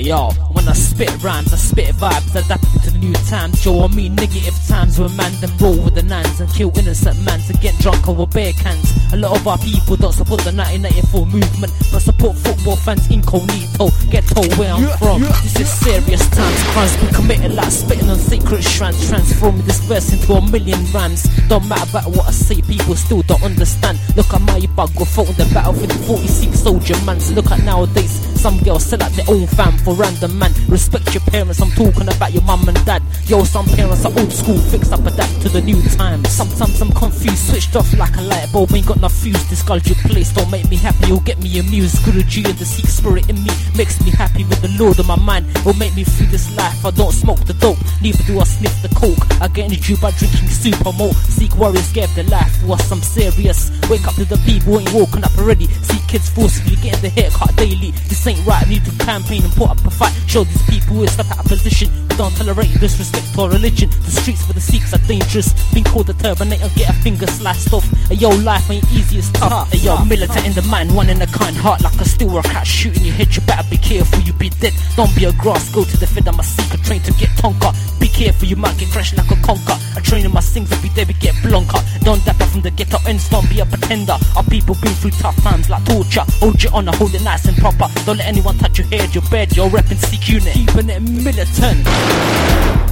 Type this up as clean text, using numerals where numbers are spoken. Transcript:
Yo, when I spit rhymes, I spit vibes, adapting to the new times. Yo, I mean negative times when man them roll with the nines and kill innocent mans and get drunk over beer cans. A lot of our people don't support the 1994 movement, but support football fans incognito. Get told where I'm from. This is serious times, crimes we committed like spitting on sacred strands, transforming this verse into a million rhymes. Don't matter about what I say, people still don't understand. Look at my bug, we're fought in the battlefield, 46 soldier man. So look at nowadays, some girls sell out their own fam for random man. Respect your parents, I'm talking about your mum and dad. Yo, some parents are old school, fix up, adapt to the new times. Sometimes I'm confused, switched off like a light bulb, ain't got no fuse. This culture place don't make me happy, it'll get me amused. Guruji and the Sikh spirit in me makes me happy with the Lord on my mind. It'll make me feel this life, I don't smoke the dope, neither do I sniff the coke. I get energy by drinking super malt. Sikh warriors gave their life for us, I'm serious. Wake up to the people ain't woken up already. See kids forcibly getting their haircut daily. This ain't right, I need to campaign and put up a fight. Show these people we're stuck out of position. We don't tolerate disrespect to our religion. The streets for the Sikhs are dangerous. Been called the Terminator, get a finger sliced off. Yo, life ain't easy, it's tough. Yo, militant in the mind, one in a kind heart like a steel or a cat shooting your head. You better be careful, you be dead. Don't be a grass, go to the Fed. I'm a Seeker, train to get tonka. Be careful, you might get crashed like a conker. I train in my sings every day, we get blonka. Don't dapper from the ghetto ends, don't be a pretender. Our people been through tough times like torture. Hold your honor, hold it nice and proper. Don't let anyone touch your head, your bed, you're repping Sikh unit. Keeping it militant.